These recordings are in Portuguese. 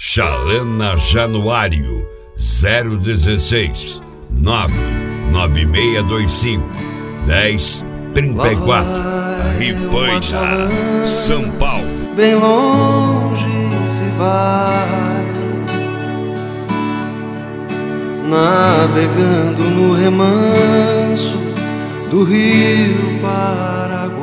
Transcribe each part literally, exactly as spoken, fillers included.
Chalana Januário, zero dezesseis, nove nove seis dois cinco, dez trinta e quatro, Rifaina, São Paulo. Bem longe se vai, navegando no remanso do rio Paraguai.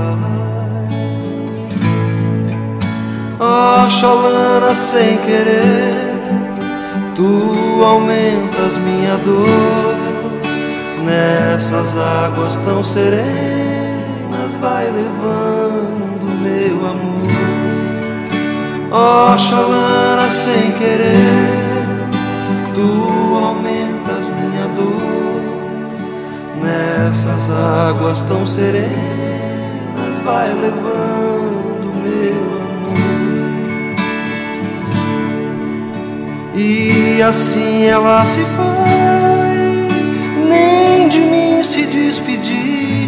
Ó Chalana, sem querer, tu aumentas minha dor. Nessas águas tão serenas, vai levando meu amor. Ó Chalana, sem querer, tu aumentas minha dor. Nessas águas tão serenas, vai levando meu amor. E assim ela se foi, nem de mim se despedir.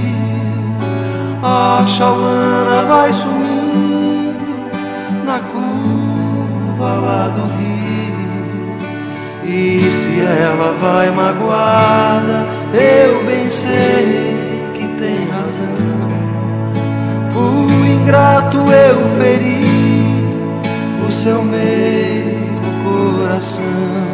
A Chalana vai sumindo na curva lá do rio. E se ela vai magoada, eu bem sei que tem razão. Fui ingrato, eu feri o seu meio coração.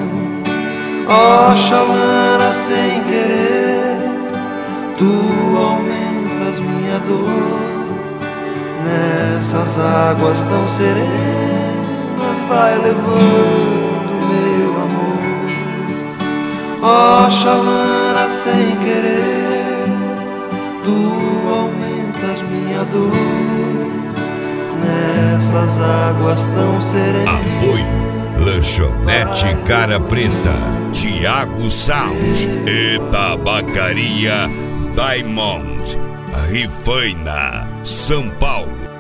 Ó Chalana, sem querer, tu aumentas minha dor. Nessas águas tão serenas, vai levando meu amor. Ó Chalana, sem querer, tu aumentas minha dor. Nessas águas tão serenas. Apoio Lanchonete Cara Preta, Thiago Sound e Tabacaria Diamond, Rifaina, São Paulo.